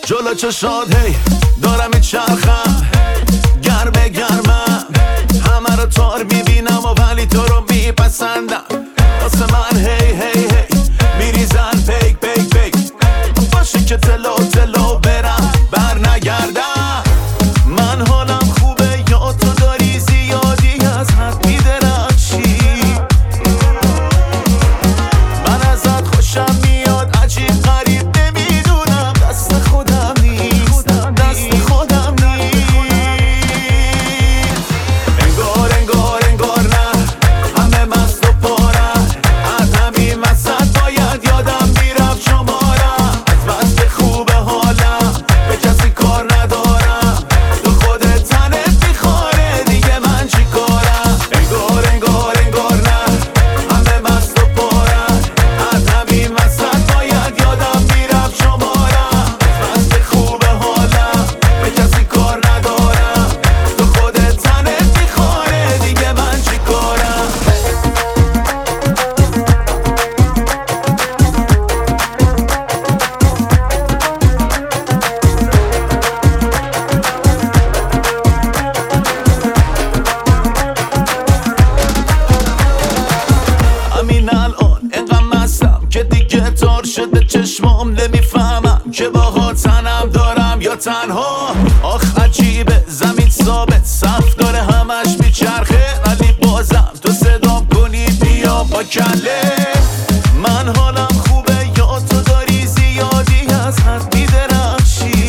جلو چشات هی دارم میچرخم، گرمه گرمم، همه رو تار میبینم و ولی تو رو میپسندم. واسه من هی هی هی میریزن پیک پیک پیک، باشه که تلو تلو برم بر نگردم. من حالم خوبه یا تو داری زیادی از حد میدرخشی، من ازت خوشم میاد عجیب غریب نمیدونم، دست خودم نیست دست خودم نیست. انگار انگار انگار نه همه مست و پارن، از همین وسط باید یادم میرفت شمارم. از بس که خوبه حالم به کسی کار ندارم، تو خودت تنت میخوره دیگه من چی کارم. انگار انگار انگار نه همه مست و پارن، از همین وسط باید یادم میرفت شمارم. از بس که خوبه حالم به کسی کار ندارم، تو خودت تنت میخوره دیگه من چی کارم. همین الان انقدر مستم که دیگه تار شده چشمام، نمیفهمم که باها تنم دارم یا تنها. آخ عجیبه زمین ثابت صف داره همش میچرخه، ولی بازم تو صدام کنی بیا با کله. من حالم خوبه یا تو داری زیادی از حد میدرخشی،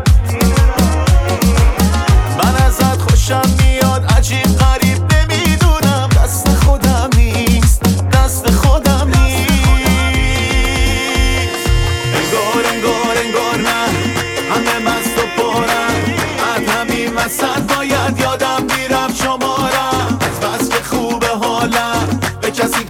من ازت خوشم میاد عجیب غریب نمیدونم، دست خودم نیست دست خودم نیست. انگار انگار انگار نه همه مست و پرن، از همین وسط باید یادم میرفت شمارم. از بس که خوبه حالم به کسی